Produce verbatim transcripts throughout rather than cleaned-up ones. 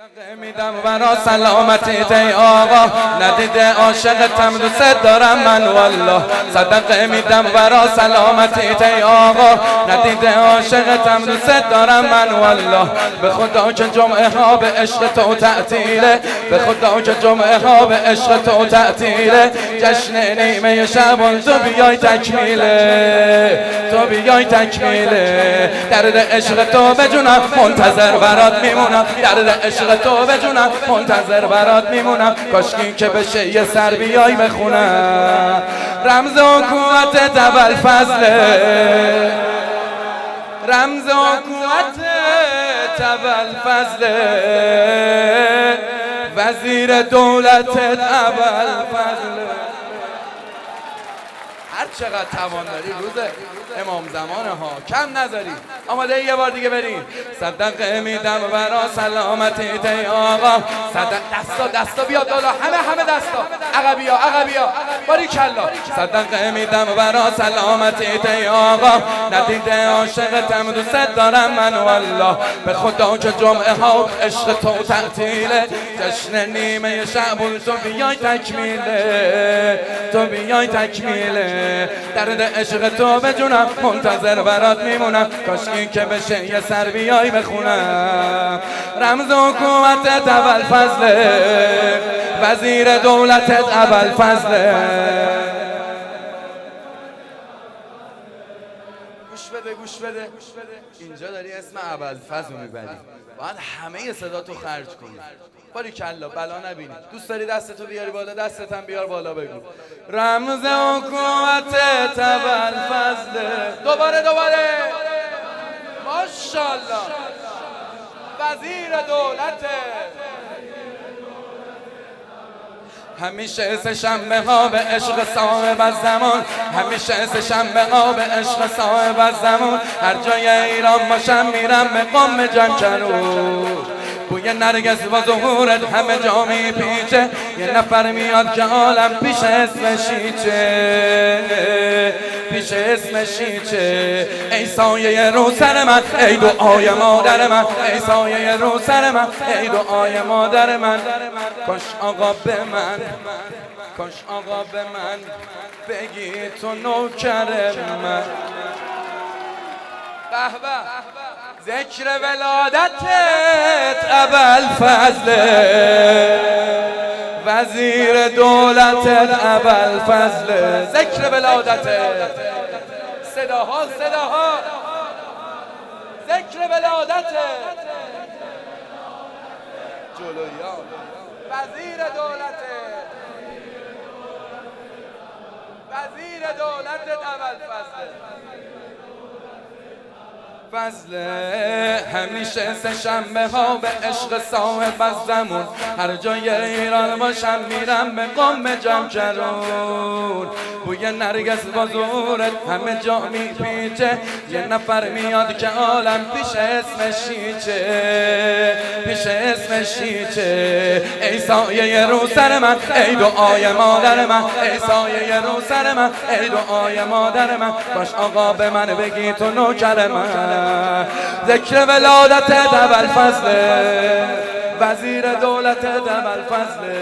میدم برا سلامتیت ای آقا، ندیده عاشقتم دوست دارم من والله. صدقه میدم برا سلامتیت ای آقا، ندیده عاشقتم دوست دارم من والله. به خدا که جمعه ها به عشق تو تعطیله، به خدا که جمعه ها به عشق تو تعطیله. جشن نیمه شعبان تو بیای تکمیله، تو بیای تکمیله. درد عشق تو به جونم منتظر برات میمونم، درد عشق تو به جونم منتظر برات میمونم. کاشکی که بشه یه سر بیای بخونم. رمز حکومت دبل فضله، رمز حکومت دبل فضله، وزیر دولت دبل فضله. هر چقدر توان داری روز امام زمان ها کم نذاری. آماده یه بار دیگه بریم. صدقه میدم برا سلامتیت ای آقا، صدق دستا دستا بیاد بالا، همه همه دستا، عقبیا عقبیا، باریکلا. صدقه میدم برا سلامتیت ای آقا، ندیده عاشقتم دوست دارم من والله. به خدا که جمعه ها عشق تو تعطیله، جشن نیمه شعبان تو بیای تکمیله، تو بیای تکمیله. درد عشق تو به جونم منتظر برات میمونم. کاشکی که بشه یه سر بیای بخونم. رمز حکومت دبل فضله، وزیر دولت دبل فضله. گوش بده گوش بده، اینجا داری اسم ابوالفضل رو میبری، باید همه صدا تو خرج کنی. باریکلا، بلا نبینی. دوست داری دستتو بیاری بالا، دستت هم بیار بالا، بگو رمز حکومت ابوالفضل. دوباره دوباره، ماشاءالله. وزیر دولت، همیشه سه شنبه ها به عشق صاحب الزمان، همیشه سه شنبه ها به عشق صاحب الزمان. هر جای ایران باشم میرم به قم جمکرون. بوی نرگس و ظهورت همه جا میپیچه، یه نفر میاد که عالم پیش اسمشیچه، پیش اسمشیچه. ای سایه رو سر من، ای دعای مادر من، ای سایه رو سر من، ای دعای مادر من. کاش آقا به من، کاش آقا به من بگی تو نوکر من. به به، ذکر ولادتت ابوالفضل، وزیر دولتت ابوالفضل. ذکر ولادتت، صداها صداها، ذکر ولادتت جلویا، وزیر دولتت، وزیر دولتت ابوالفضل. فضله همیشه سه شنبه ها به عشق صاحب الزمان. هر جای ایران باشم میرم به قم جمکرون. بوی نرگس با ظهورت همه جا میپیچه، یه نفر میاد که عالم پیش اسمشیچه، پیش اسمشیچه. ای سایه رو سر من، ای دعای مادر من، ای سایه رو سر من، ای دعای مادر من. باش آقا به من بگی تو نوکر من. ذکر ولادت ابوالفضل، وزیر دولت ابوالفضل.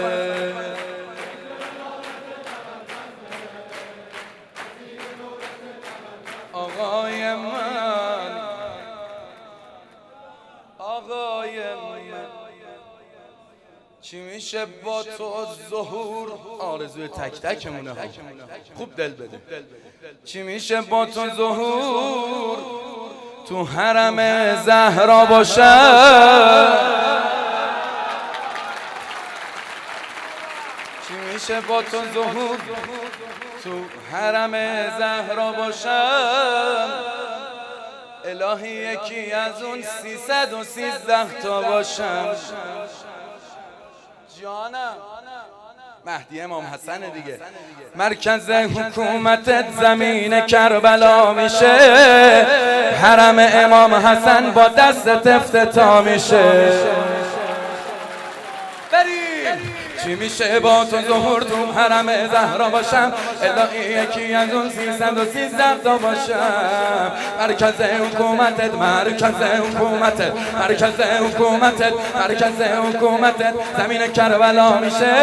آقای من، آقای من، چی میشه با تو ظهور؟ آرزوی تک تکمونه ها، خوب دل بده. چی میشه با تو ظهور تو حرم زهرا باشم؟ چی میشه با تو ظهور تو حرم زهرا باشم؟ الهی یکی از اون سیصد و سیزده تا باشم. جانم مهدی امام حسن دیگه. مرکز حکومت زمین کربلا میشه، حرم امام حسن با دست افتتاح میشه. بریم چی میشه با تو ظهور تو حرم زهرا باشم الهی یکی از اون سیصد و سیزده تا باشم مرکز حکومتت مرکز حکومتت مرکز حکومتت مرکز حکومتت زمین کربلا میشه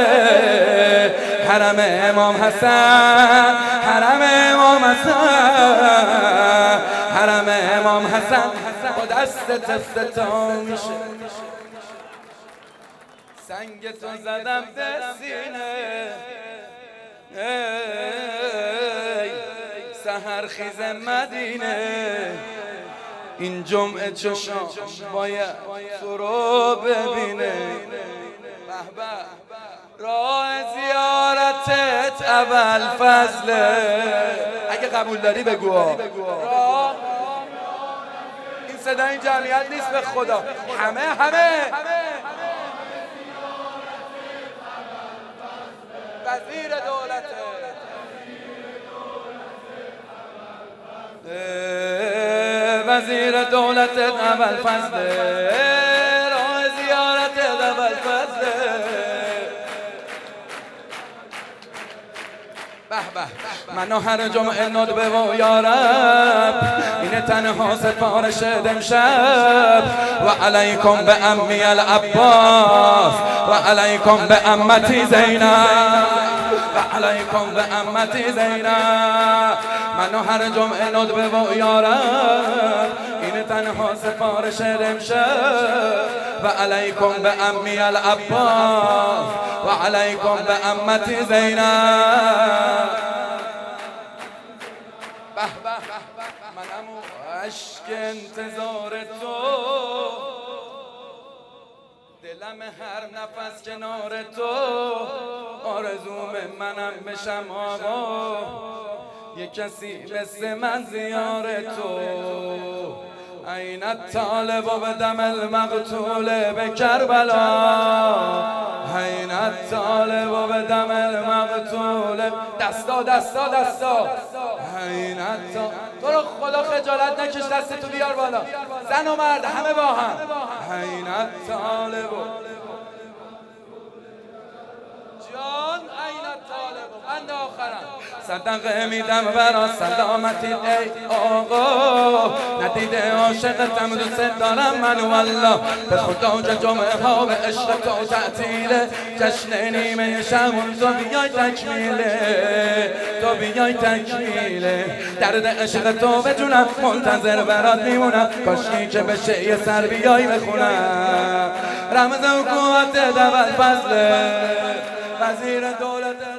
حرم امام حسن حرم امام حسن حرم امام حسن با دست تفتتا میشه سنگ تو زدم به سینه سحر خیز مدینه این جمعه چشم باید تو رو ببینه راه زیارتت ابوالفضله اگه قبول داری بگو این صدا این جمعیت نیست به خدا همه همه وزیر دولته وزیر دولت ابوالفضله راه زیارت ابوالفضله به به منو هر جمعه ندبه و یارب اینه تنها سفارش دمشب و علیکم به امی العباس و علیکم به امتی زینب و علیکم به امتی زینب منو هر جمعه ندبه و یارب اینه تنها سفارش دمشب و علیکم به امی العباس و علیکم به امتی زینب به به منم عشق انتظار تو دلم هر نفس کنار تو آرزوم منم بشم آقا یه کسی مثل من زیار تو این الطالب و به دم المقتول به کربلا این الطالب و به دم المقتول دستا دستا دستا این الطالب تو رو خدا خجالت نکش دستتو بیار بالا زن و مرد همه با هم این الطالب جان این الطالب بند آخرم صدقه میدم برا سلامتی ای آقا ندیده عاشقتم دوست دارم من والله به خدا جمعه ها به عشق تو تعطیله جشن نیمه شمون تو بیای تکمیله تو بیای تکمیله درد عشق تو به جونم منتظر برات میمونم کاشکی که بشه یه سر بیای بخونم رمز حکومت ابوالفضله وزیر دولت